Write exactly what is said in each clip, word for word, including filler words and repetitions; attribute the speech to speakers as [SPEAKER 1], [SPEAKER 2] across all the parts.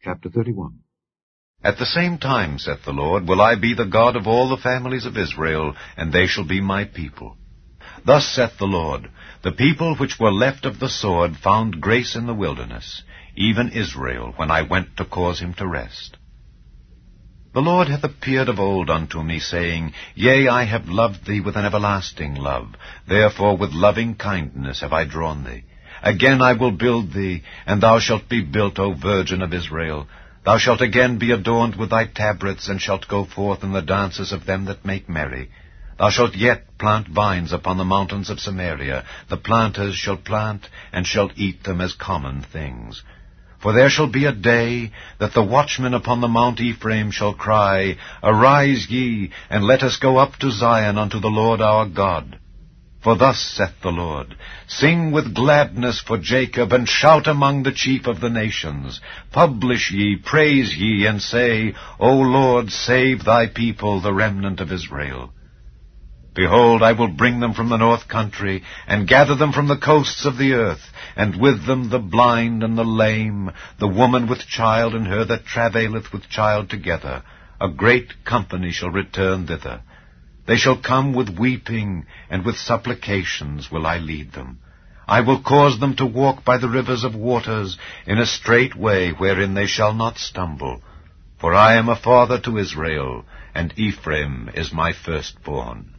[SPEAKER 1] Chapter thirty-one.
[SPEAKER 2] At the same time, saith the Lord, will I be the God of all the families of Israel, and they shall be my people. Thus saith the Lord, the people which were left of the sword found grace in the wilderness, even Israel, when I went to cause him to rest. The Lord hath appeared of old unto me, saying, Yea, I have loved thee with an everlasting love, therefore with loving kindness have I drawn thee. Again I will build thee, and thou shalt be built, O Virgin of Israel. Thou shalt again be adorned with thy tabrets, and shalt go forth in the dances of them that make merry. Thou shalt yet plant vines upon the mountains of Samaria. The planters shall plant, and shalt eat them as common things. For there shall be a day that the watchmen upon the Mount Ephraim shall cry, Arise ye, and let us go up to Zion unto the Lord our God. For thus saith the Lord, Sing with gladness for Jacob, and shout among the chief of the nations. Publish ye, praise ye, and say, O Lord, save thy people, the remnant of Israel. Behold, I will bring them from the north country, and gather them from the coasts of the earth, and with them the blind and the lame, the woman with child, and her that travaileth with child together. A great company shall return thither. They shall come with weeping, and with supplications will I lead them. I will cause them to walk by the rivers of waters, in a straight way wherein they shall not stumble. For I am a father to Israel, and Ephraim is my firstborn.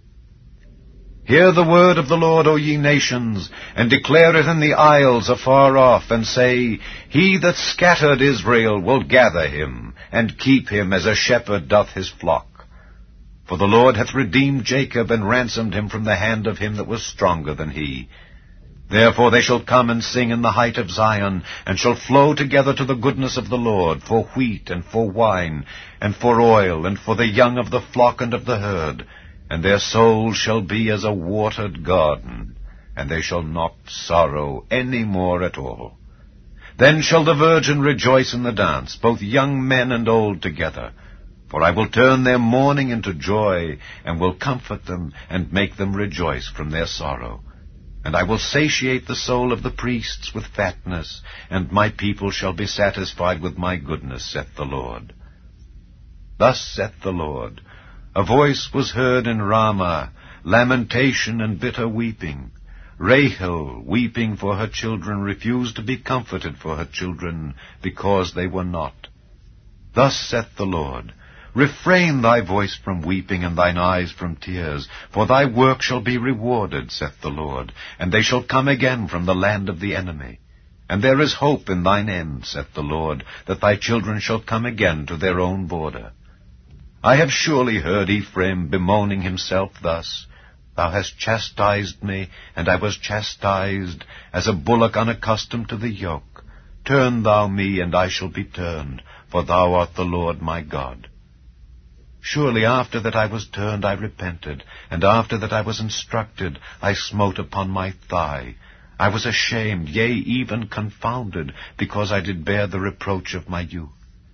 [SPEAKER 2] Hear the word of the Lord, O ye nations, and declare it in the isles afar off, and say, He that scattered Israel will gather him, and keep him as a shepherd doth his flock. For the Lord hath redeemed Jacob, and ransomed him from the hand of him that was stronger than he. Therefore they shall come and sing in the height of Zion, and shall flow together to the goodness of the Lord, for wheat, and for wine, and for oil, and for the young of the flock and of the herd. And their souls shall be as a watered garden, and they shall not sorrow any more at all. Then shall the virgin rejoice in the dance, both young men and old together. For I will turn their mourning into joy, and will comfort them, and make them rejoice from their sorrow. And I will satiate the soul of the priests with fatness, and my people shall be satisfied with my goodness, saith the Lord. Thus saith the Lord, A voice was heard in Ramah, lamentation and bitter weeping. Rahel, weeping for her children, refused to be comforted for her children, because they were not. Thus saith the Lord, Refrain thy voice from weeping, and thine eyes from tears, for thy work shall be rewarded, saith the Lord, and they shall come again from the land of the enemy. And there is hope in thine end, saith the Lord, that thy children shall come again to their own border. I have surely heard Ephraim bemoaning himself thus, Thou hast chastised me, and I was chastised, as a bullock unaccustomed to the yoke. Turn thou me, and I shall be turned, for thou art the Lord my God. Surely after that I was turned I repented, and after that I was instructed I smote upon my thigh. I was ashamed, yea, even confounded, because I did bear the reproach of my youth.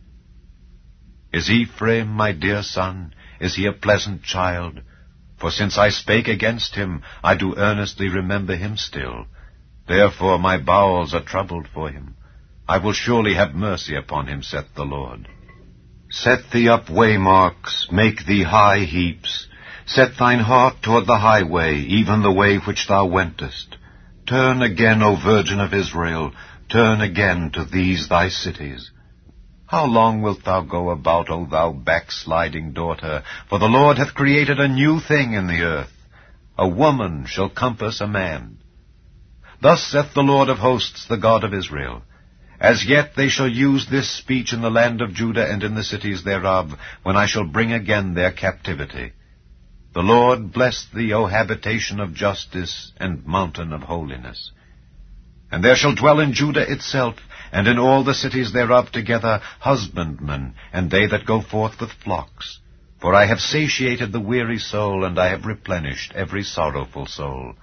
[SPEAKER 2] Is Ephraim my dear son? Is he a pleasant child? For since I spake against him, I do earnestly remember him still. Therefore my bowels are troubled for him. I will surely have mercy upon him, saith the Lord. Set thee up waymarks, make thee high heaps. Set thine heart toward the highway, even the way which thou wentest. Turn again, O Virgin of Israel, turn again to these thy cities. How long wilt thou go about, O thou backsliding daughter? For the Lord hath created a new thing in the earth. A woman shall compass a man. Thus saith the Lord of hosts, the God of Israel, As yet they shall use this speech in the land of Judah and in the cities thereof, when I shall bring again their captivity. The Lord bless thee, O habitation of justice and mountain of holiness. And there shall dwell in Judah itself, and in all the cities thereof together, husbandmen, and they that go forth with flocks. For I have satiated the weary soul, and I have replenished every sorrowful soul.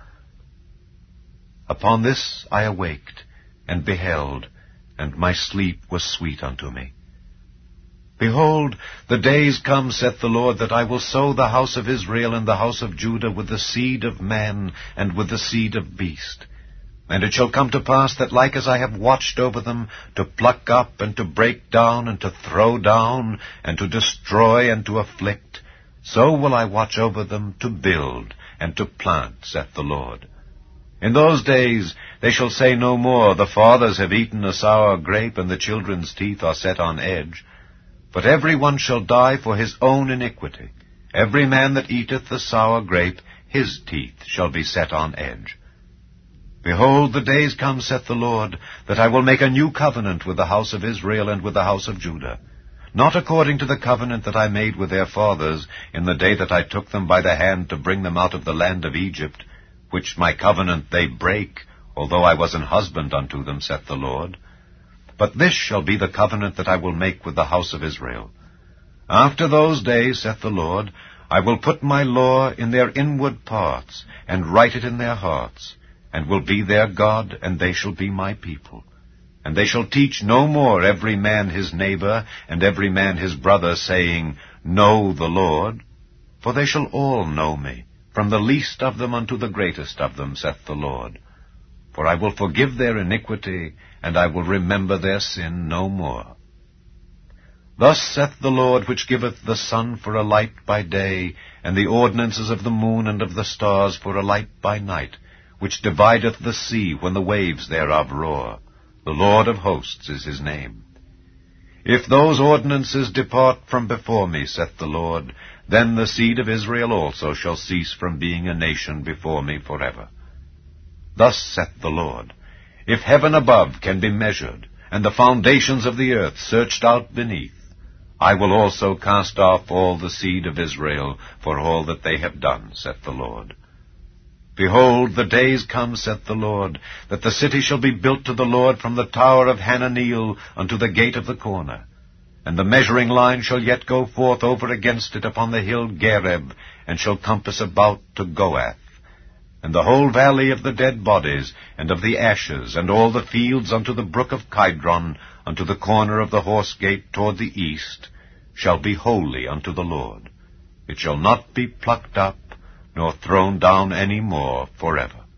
[SPEAKER 2] Upon this I awaked, and beheld, and my sleep was sweet unto me. Behold, the days come, saith the Lord, that I will sow the house of Israel and the house of Judah with the seed of man and with the seed of beast. And it shall come to pass that like as I have watched over them, to pluck up, and to break down, and to throw down, and to destroy, and to afflict, so will I watch over them to build, and to plant, saith the Lord. In those days they shall say no more, The fathers have eaten a sour grape, and the children's teeth are set on edge. But every one shall die for his own iniquity. Every man that eateth the sour grape, his teeth shall be set on edge. Behold, the days come, saith the Lord, that I will make a new covenant with the house of Israel and with the house of Judah, not according to the covenant that I made with their fathers in the day that I took them by the hand to bring them out of the land of Egypt, which my covenant they break, although I was an husband unto them, saith the Lord. But this shall be the covenant that I will make with the house of Israel. After those days, saith the Lord, I will put my law in their inward parts, and write it in their hearts, and will be their God, and they shall be my people. And they shall teach no more every man his neighbor, and every man his brother, saying, Know the Lord. For they shall all know me, from the least of them unto the greatest of them, saith the Lord. For I will forgive their iniquity, and I will remember their sin no more. Thus saith the Lord, which giveth the sun for a light by day, and the ordinances of the moon and of the stars for a light by night, which divideth the sea when the waves thereof roar. The Lord of hosts is his name. If those ordinances depart from before me, saith the Lord, then the seed of Israel also shall cease from being a nation before me forever. Thus saith the Lord, If heaven above can be measured, and the foundations of the earth searched out beneath, I will also cast off all the seed of Israel for all that they have done, saith the Lord. Behold, the days come, saith the Lord, that the city shall be built to the Lord from the tower of Hananeel unto the gate of the corner. And the measuring line shall yet go forth over against it upon the hill Gareb, and shall compass about to Goath. And the whole valley of the dead bodies, and of the ashes, and all the fields unto the brook of Kidron, unto the corner of the horse gate toward the east, shall be holy unto the Lord. It shall not be plucked up, nor thrown down any more forever.